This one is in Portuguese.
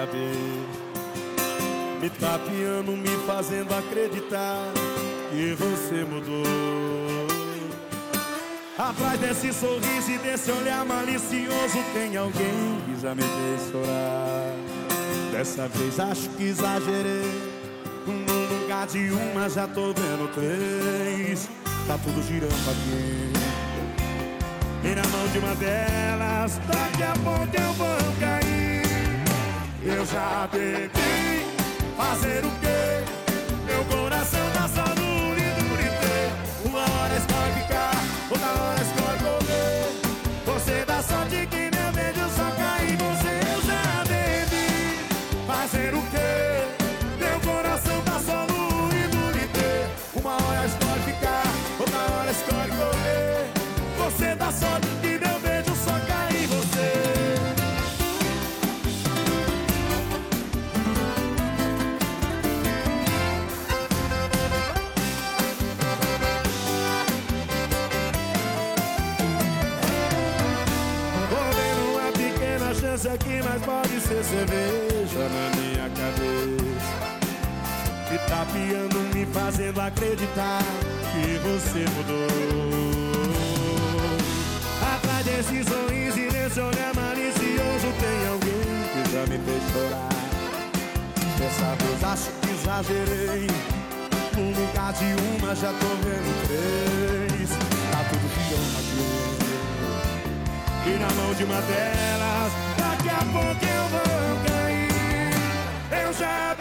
cabeça, me tapeando, me fazendo acreditar que você mudou. Atrás desse sorriso e desse olhar malicioso tem alguém que já me fez chorar. Dessa vez acho que exagerei, no lugar de uma já tô vendo três. Tá tudo girando aqui e na mão de uma delas daqui a pouco eu vou cair. Eu já tentei fazer o quê? Meu coração tá só duro e duro e ter. Uma hora escolhe ficar, outra hora escolhe correr. Você dá sorte que meu beijo só cai em você. Eu já tentei fazer o quê? Meu coração tá só duro e duro e ter. Uma hora escolhe ficar, outra hora escolhe correr. Você dá sorte que meu beijo só cai em você. Chance aqui, mas pode ser cerveja na minha cabeça, me tapeando, me fazendo acreditar que você mudou. Atrás desse sorriso e desse olhar malicioso tem alguém que já me fez chorar. Dessa vez acho que exagerei, no lugar de uma já tô vendo três. Tá tudo girando aqui e na mão de uma delas daqui a pouco eu vou cair. Eu já